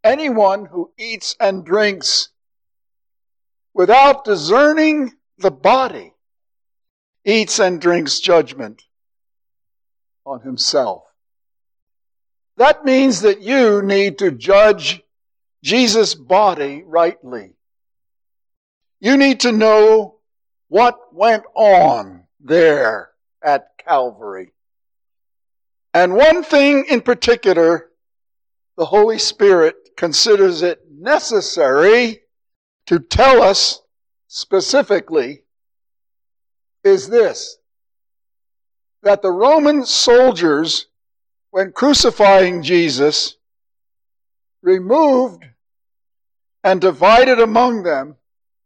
anyone who eats and drinks without discerning the body eats and drinks judgment on himself. That means that you need to judge Jesus' body rightly. You need to know what went on there at Calvary. And one thing in particular, the Holy Spirit considers it necessary to tell us specifically is this: that the Roman soldiers, when crucifying Jesus, removed and divided among them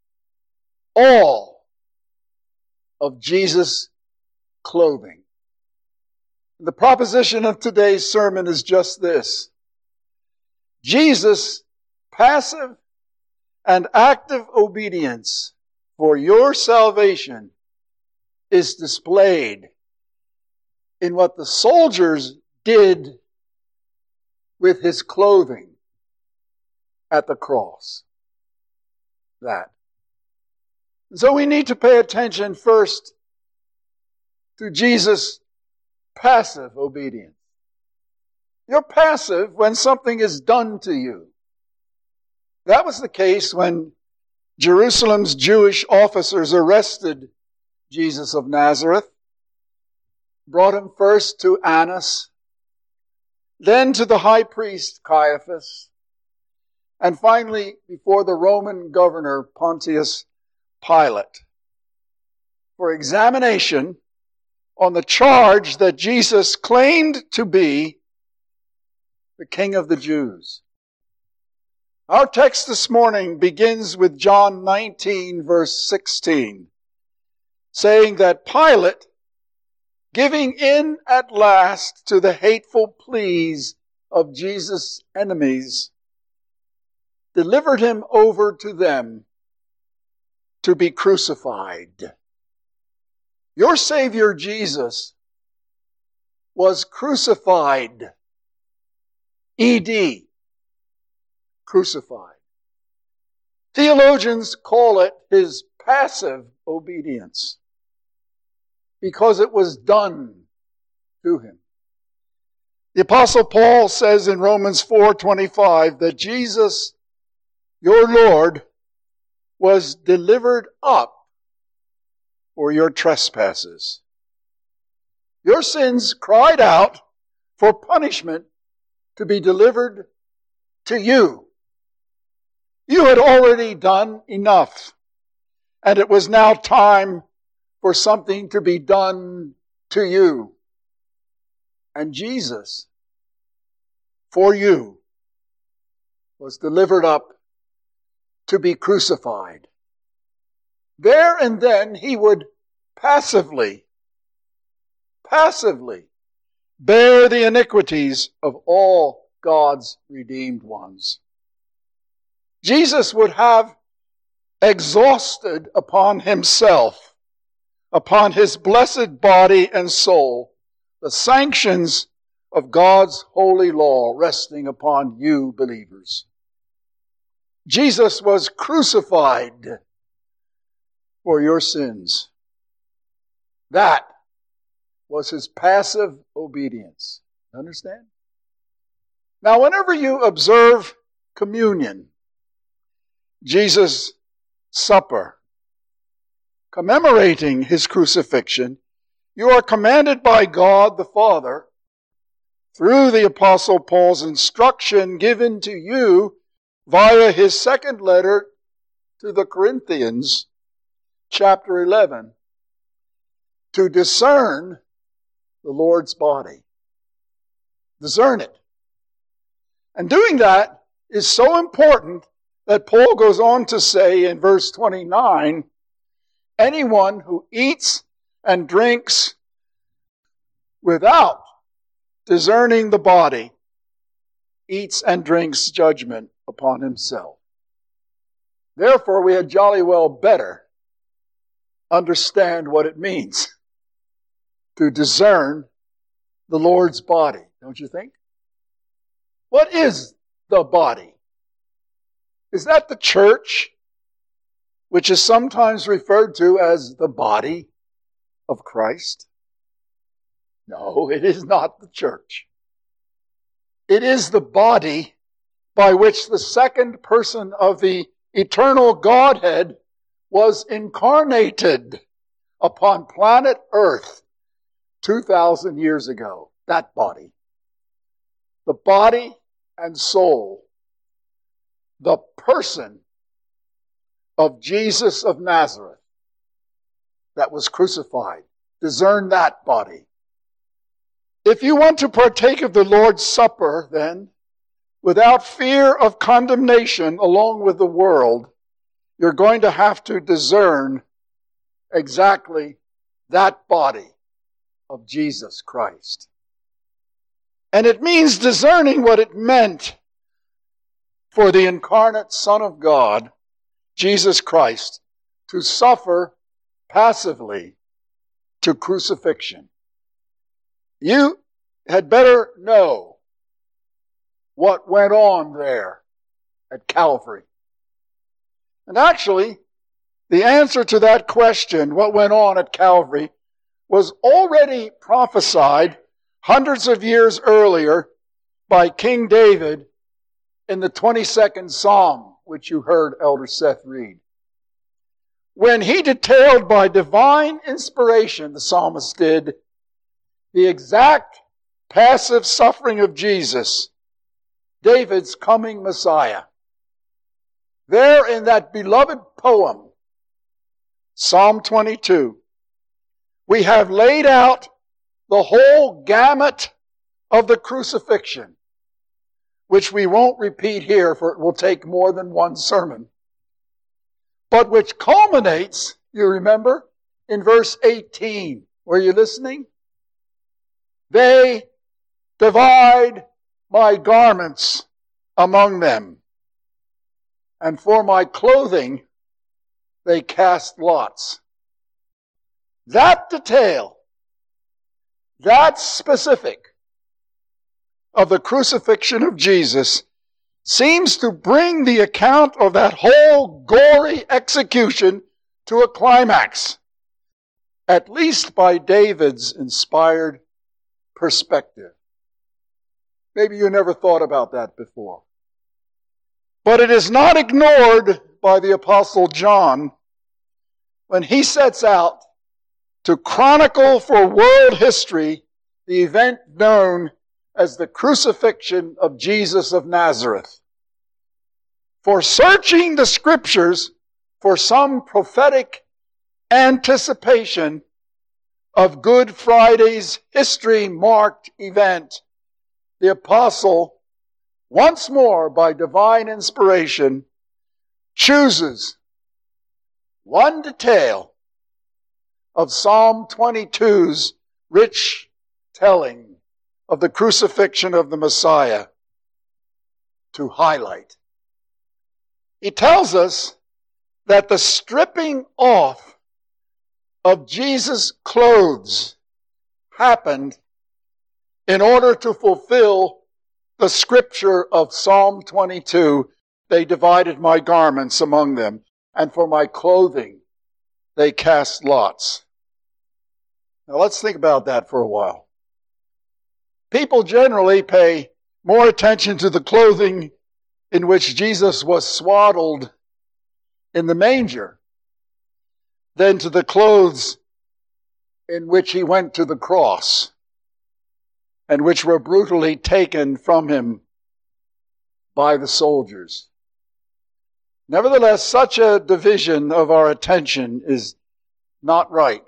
all of Jesus' clothing. The proposition of today's sermon is just this: Jesus' passive and active obedience for your salvation is displayed in what the soldiers did with his clothing at the cross. That. So we need to pay attention first to Jesus' passive obedience. You're passive when something is done to you. That was the case when Jerusalem's Jewish officers arrested Jesus of Nazareth, brought him first to Annas, then to the high priest Caiaphas, and finally before the Roman governor Pontius Pilate for examination on the charge that Jesus claimed to be the King of the Jews. Our text this morning begins with John 19, verse 16, saying that Pilate, giving in at last to the hateful pleas of Jesus' enemies, delivered him over to them to be crucified. Your Savior Jesus was crucified. E.D. Crucified. Theologians call it his passive obedience because it was done to him. The Apostle Paul says in Romans 4:25 that Jesus, your Lord, was delivered up for your trespasses. Your sins cried out for punishment to be delivered to you. You had already done enough, and it was now time for something to be done to you. And Jesus, for you, was delivered up to be crucified. There and then he would passively bear the iniquities of all God's redeemed ones. Jesus would have exhausted upon himself, upon his blessed body and soul, the sanctions of God's holy law resting upon you believers. Jesus was crucified for your sins. That was his passive obedience. Understand? Now, whenever you observe communion, Jesus' supper, commemorating his crucifixion, you are commanded by God the Father, through the Apostle Paul's instruction given to you via his second letter to the Corinthians, chapter 11, to discern the Lord's body. Discern it. And doing that is so important that Paul goes on to say in verse 29, anyone who eats and drinks without discerning the body eats and drinks judgment upon himself. Therefore, we had jolly well better understand what it means to discern the Lord's body, don't you think? What is the body? Is that the church, which is sometimes referred to as the body of Christ? No, it is not the church. It is the body by which the second person of the eternal Godhead was incarnated upon planet Earth 2,000 years ago. That body. The body and soul. The person of Jesus of Nazareth that was crucified. Discern that body. If you want to partake of the Lord's Supper, then, without fear of condemnation along with the world, you're going to have to discern exactly that body of Jesus Christ. And it means discerning what it meant for the incarnate Son of God, Jesus Christ, to suffer passively to crucifixion. You had better know what went on there at Calvary. And actually, the answer to that question, what went on at Calvary, was already prophesied hundreds of years earlier by King David in the 22nd Psalm, which you heard Elder Seth read. When he detailed by divine inspiration, the psalmist did, the exact passive suffering of Jesus, David's coming Messiah. There in that beloved poem, Psalm 22, we have laid out the whole gamut of the crucifixion, which we won't repeat here, for it will take more than one sermon, but which culminates, you remember, in verse 18. Were you listening? They divide my garments among them, and for my clothing they cast lots. That detail, that specific of the crucifixion of Jesus seems to bring the account of that whole gory execution to a climax, at least by David's inspired perspective. Maybe you never thought about that before. But it is not ignored by the Apostle John when he sets out to chronicle for world history the event known as the crucifixion of Jesus of Nazareth. For searching the Scriptures for some prophetic anticipation of Good Friday's history-marked event, the apostle, once more by divine inspiration, chooses one detail of Psalm 22's rich telling of the crucifixion of the Messiah to highlight. He tells us that the stripping off of Jesus' clothes happened in order to fulfill the scripture of Psalm 22, they divided my garments among them, and for my clothing they cast lots. Now let's think about that for a while. People generally pay more attention to the clothing in which Jesus was swaddled in the manger than to the clothes in which he went to the cross and which were brutally taken from him by the soldiers. Nevertheless, such a division of our attention is not right.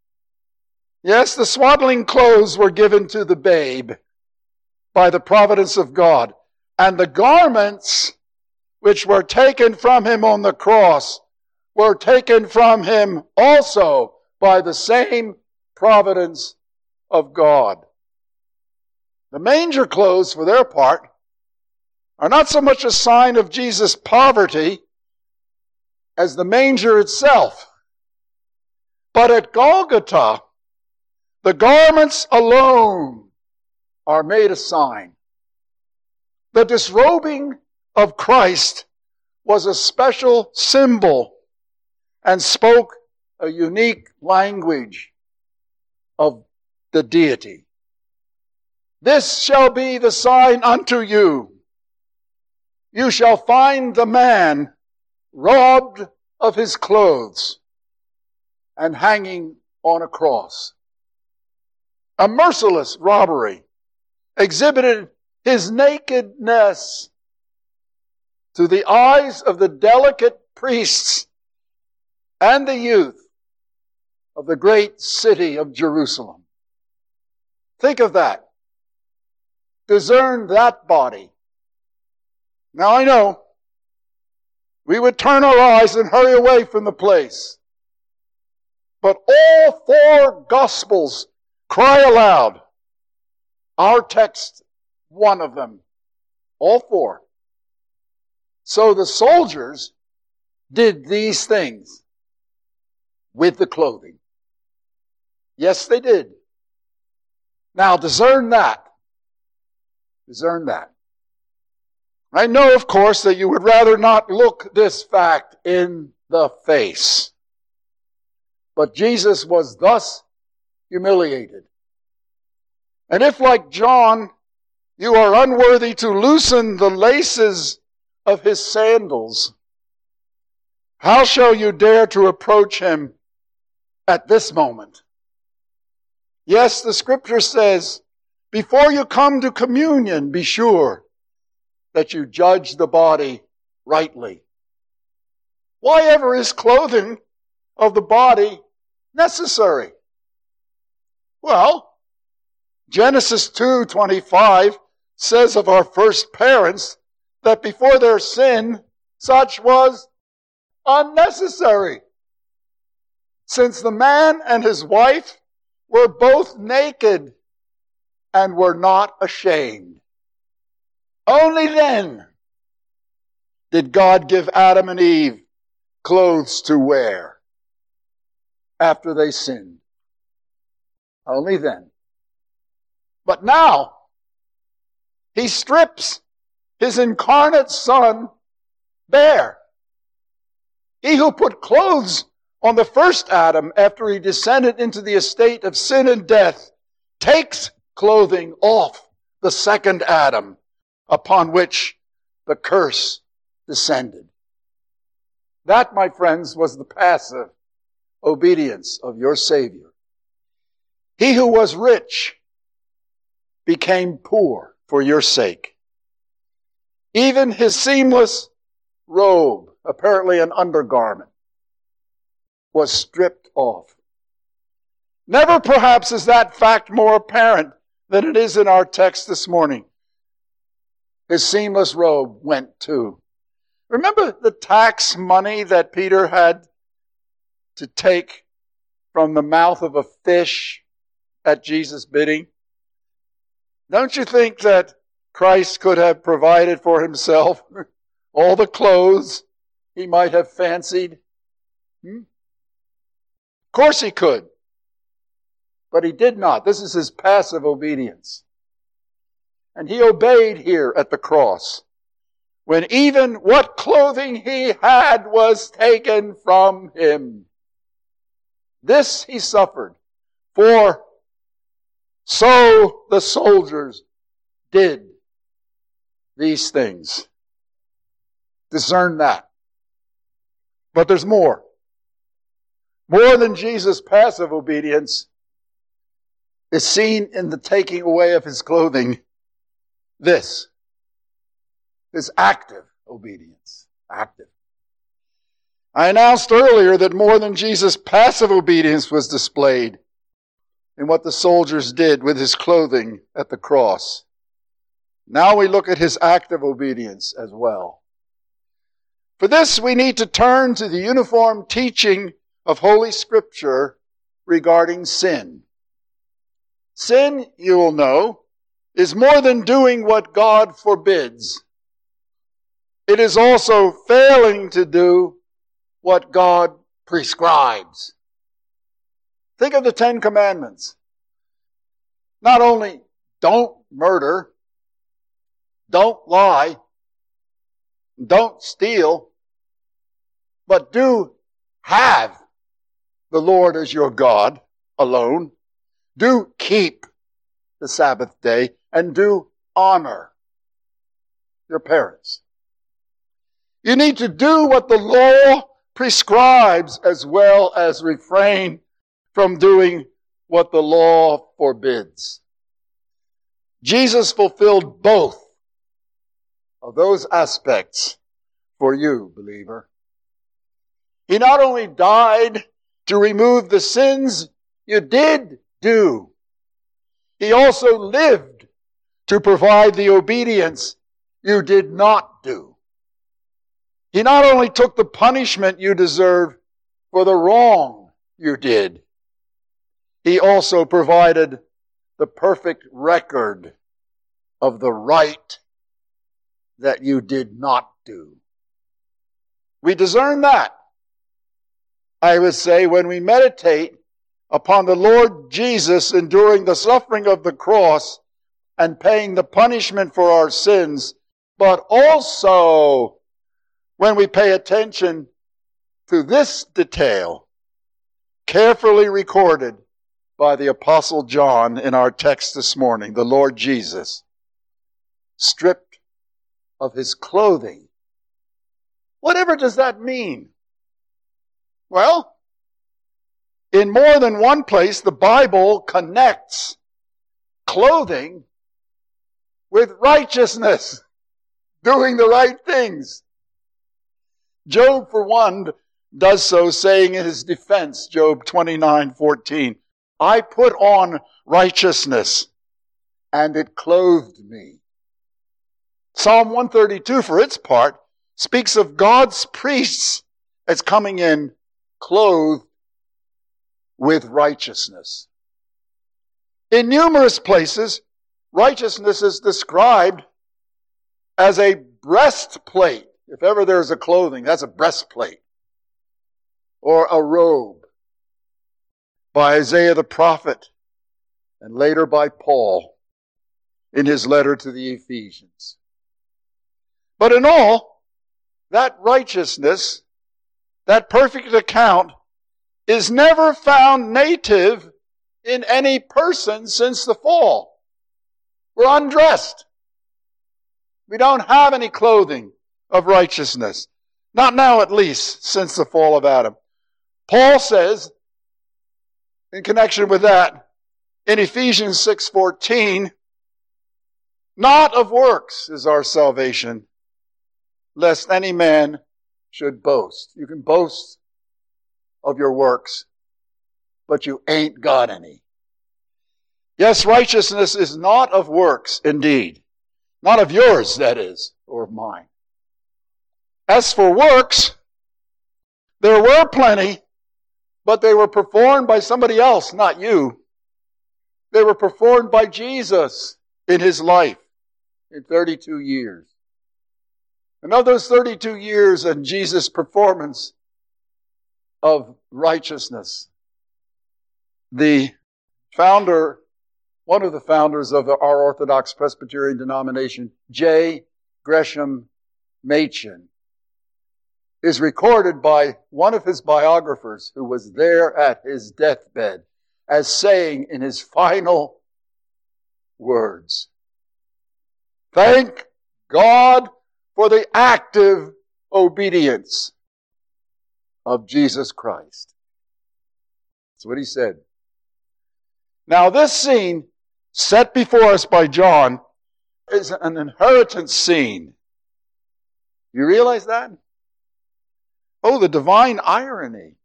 Yes, the swaddling clothes were given to the babe by the providence of God, and the garments which were taken from him on the cross were taken from him also by the same providence of God. The manger clothes, for their part, are not so much a sign of Jesus' poverty as the manger itself. But at Golgotha, the garments alone are made a sign. The disrobing of Christ was a special symbol and spoke a unique language of the deity. This shall be the sign unto you. You shall find the man robbed of his clothes and hanging on a cross. A merciless robbery exhibited his nakedness to the eyes of the delicate priests and the youth of the great city of Jerusalem. Think of that. Discern that body. Now I know we would turn our eyes and hurry away from the place. But all four Gospels cry aloud. Our text, one of them. All four. So the soldiers did these things with the clothing. Yes, they did. Now discern that. Discern that. I know, of course, that you would rather not look this fact in the face. But Jesus was thus humiliated. And if, like John, you are unworthy to loosen the laces of his sandals, how shall you dare to approach him at this moment? Yes, the scripture says, before you come to communion, be sure that you judge the body rightly. Why ever is clothing of the body necessary? Well, Genesis 2:25 says of our first parents that before their sin, such was unnecessary, since the man and his wife were both naked and were not ashamed. Only then did God give Adam and Eve clothes to wear after they sinned. Only then. But now, he strips his incarnate Son bare. He who put clothes on the first Adam after he descended into the estate of sin and death takes clothing off the second Adam upon which the curse descended. That, my friends, was the passive obedience of your Savior. He who was rich became poor for your sake. Even his seamless robe, apparently an undergarment, was stripped off. Never perhaps is that fact more apparent than it is in our text this morning. His seamless robe went too. Remember the tax money that Peter had to take from the mouth of a fish at Jesus' bidding? Don't you think that Christ could have provided for himself all the clothes he might have fancied? Of course he could. But he did not. This is his passive obedience. And he obeyed here at the cross, when even what clothing he had was taken from him. This he suffered, for so the soldiers did these things. Discern that. But there's more. More than Jesus' passive obedience is seen in the taking away of his clothing. This is active obedience. Active. I announced earlier that more than Jesus' passive obedience was displayed in what the soldiers did with his clothing at the cross. Now we look at his active obedience as well. For this, we need to turn to the uniform teaching of Holy Scripture regarding sin. Sin, you will know, is more than doing what God forbids. It is also failing to do what God prescribes. Think of the 10 Commandments. Not only don't murder, don't lie, don't steal, but do have the Lord as your God alone. Do keep the Sabbath day and do honor your parents. You need to do what the law prescribes as well as refrain from doing what the law forbids. Jesus fulfilled both of those aspects for you, believer. He not only died to remove the sins you did do, he also lived to provide the obedience you did not do. He not only took the punishment you deserve for the wrong you did, he also provided the perfect record of the right that you did not do. We discern that, I would say, when we meditate upon the Lord Jesus enduring the suffering of the cross and paying the punishment for our sins, but also when we pay attention to this detail, carefully recorded by the Apostle John in our text this morning, the Lord Jesus, stripped of his clothing. Whatever does that mean? Well, in more than one place, the Bible connects clothing with righteousness, doing the right things. Job, for one, does so, saying in his defense, Job 29:14, I put on righteousness, and it clothed me. Psalm 132, for its part, speaks of God's priests as coming in clothed with righteousness. In numerous places, righteousness is described as a breastplate. If ever there's a clothing, that's a breastplate. Or a robe. By Isaiah the prophet, and later by Paul in his letter to the Ephesians. But in all, that righteousness, that perfect account, is never found native in any person since the fall. We're undressed. We don't have any clothing of righteousness. Not now, at least, since the fall of Adam. Paul says, in connection with that, in Ephesians 6:14, not of works is our salvation, lest any man should boast. You can boast of your works, but you ain't got any. Yes, righteousness is not of works, indeed. Not of yours, that is, or of mine. As for works, there were plenty, but they were performed by somebody else, not you. They were performed by Jesus in his life in 32 years. And of those 32 years and Jesus' performance of righteousness, the founder, one of the founders of our Orthodox Presbyterian denomination, J. Gresham Machen, is recorded by one of his biographers who was there at his deathbed as saying in his final words, "Thank God for the active obedience of Jesus Christ." That's what he said. Now this scene set before us by John is an inheritance scene. You realize that? Oh, the divine irony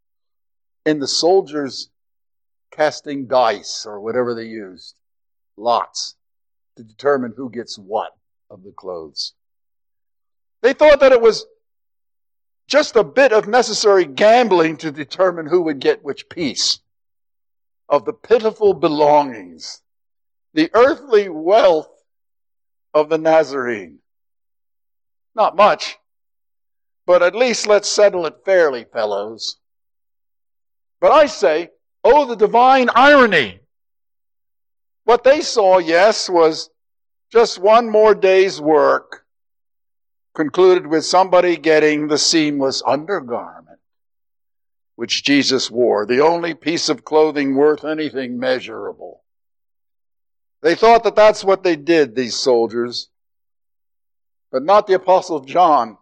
in the soldiers casting dice or whatever they used, lots, to determine who gets what of the clothes. They thought that it was just a bit of necessary gambling to determine who would get which piece of the pitiful belongings, the earthly wealth of the Nazarene. Not much, but at least let's settle it fairly, fellows. But I say, oh, the divine irony. What they saw, yes, was just one more day's work, concluded with somebody getting the seamless undergarment, which Jesus wore, the only piece of clothing worth anything measurable. They thought that that's what they did, these soldiers, but not the Apostle John.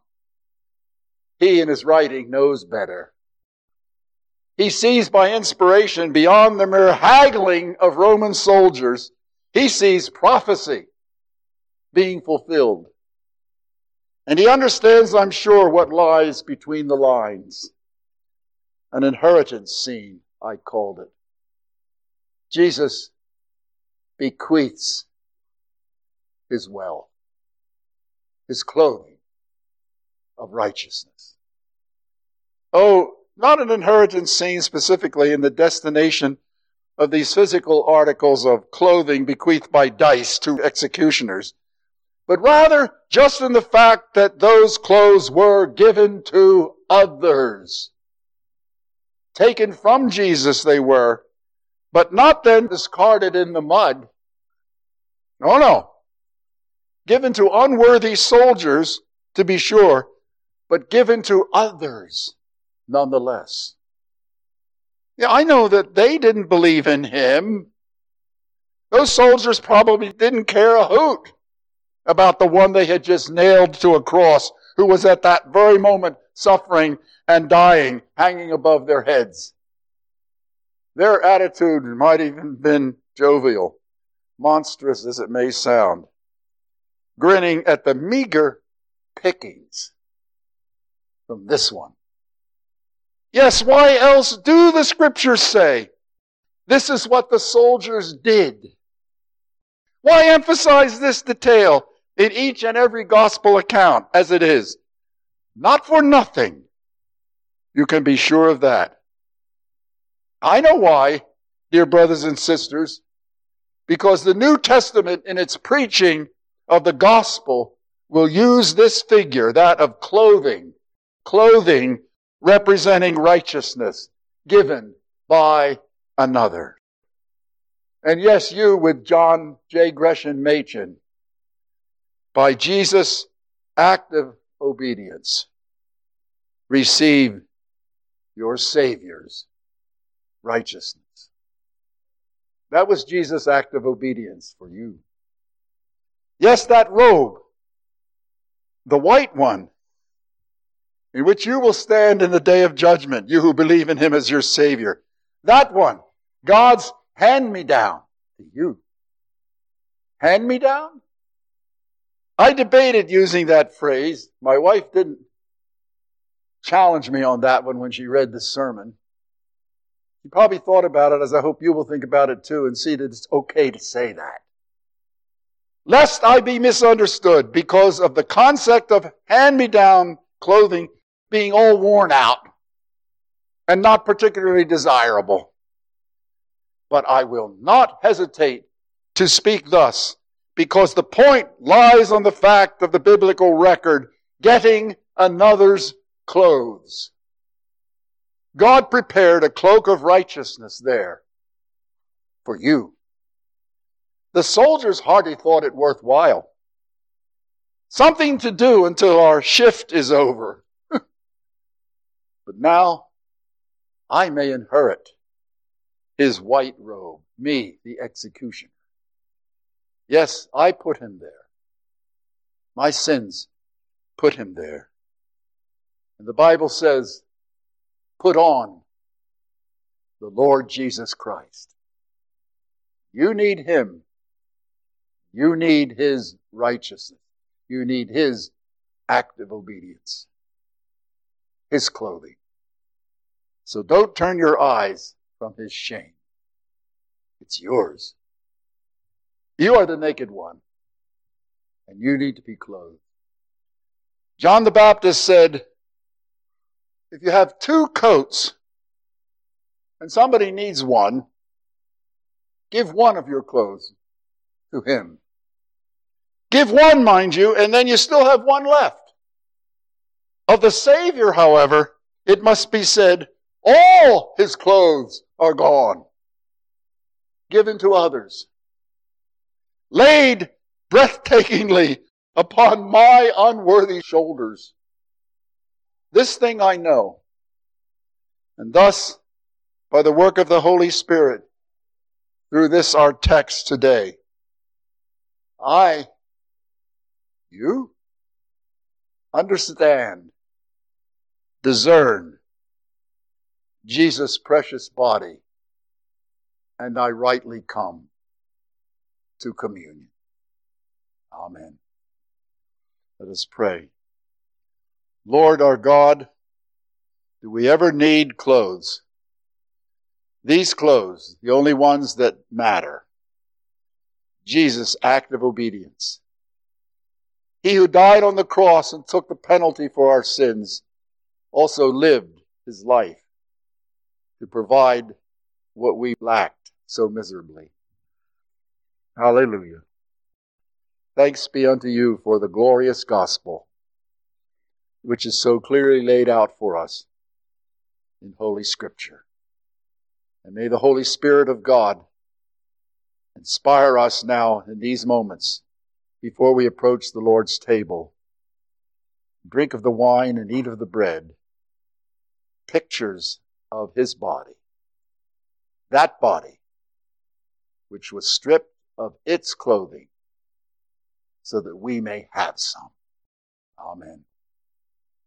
He, in his writing, knows better. He sees by inspiration beyond the mere haggling of Roman soldiers. He sees prophecy being fulfilled. And he understands, I'm sure, what lies between the lines. An inheritance scene, I called it. Jesus bequeaths his wealth, his clothing of righteousness. Oh, not an inheritance scene specifically in the destination of these physical articles of clothing bequeathed by dice to executioners, but rather just in the fact that those clothes were given to others. Taken from Jesus they were, but not then discarded in the mud. No. Given to unworthy soldiers, to be sure, but given to others nonetheless. Yeah, I know that they didn't believe in him. Those soldiers probably didn't care a hoot about the one they had just nailed to a cross, who was at that very moment suffering and dying, hanging above their heads. Their attitude might even have been jovial, monstrous as it may sound, grinning at the meager pickings from this one. Yes, why else do the scriptures say this is what the soldiers did? Why emphasize this detail in each and every gospel account as it is? Not for nothing. You can be sure of that. I know why, dear brothers and sisters, because the New Testament in its preaching of the gospel will use this figure, that of clothing representing righteousness given by another. And yes, you with John J. Gresham Machen, by Jesus' act of obedience, receive your Savior's righteousness. That was Jesus' act of obedience for you. Yes, that robe, the white one, in which you will stand in the day of judgment, you who believe in him as your Savior. That one, God's hand-me-down to you. Hand-me-down? I debated using that phrase. My wife didn't challenge me on that one when she read the sermon. She probably thought about it, as I hope you will think about it too, and see that it's okay to say that. Lest I be misunderstood because of the concept of hand-me-down clothing being all worn out and not particularly desirable. But I will not hesitate to speak thus, because the point lies on the fact of the biblical record, getting another's clothes. God prepared a cloak of righteousness there for you. The soldiers hardly thought it worthwhile. Something to do until our shift is over. But now I may inherit his white robe, me, the executioner. Yes, I put him there. My sins put him there. And the Bible says, put on the Lord Jesus Christ. You need him. You need his righteousness. You need his active obedience. His clothing. So don't turn your eyes from his shame. It's yours. You are the naked one, and you need to be clothed. John the Baptist said, if you have two coats and somebody needs one, give one of your clothes to him. Give one, mind you, and then you still have one left. Of the Savior, however, it must be said, all his clothes are gone, given to others, laid breathtakingly upon my unworthy shoulders. This thing I know. And thus, by the work of the Holy Spirit, through this our text today, you understand, discern Jesus' precious body, and I rightly come to communion. Amen. Let us pray. Lord our God, do we ever need clothes? These clothes, the only ones that matter. Jesus' act of obedience. He who died on the cross and took the penalty for our sins also lived his life to provide what we lacked so miserably. Hallelujah. Thanks be unto you for the glorious gospel, which is so clearly laid out for us in Holy Scripture. And may the Holy Spirit of God inspire us now in these moments before we approach the Lord's table. Drink of the wine and eat of the bread. Pictures of his body. That body which was stripped of its clothing so that we may have some. Amen.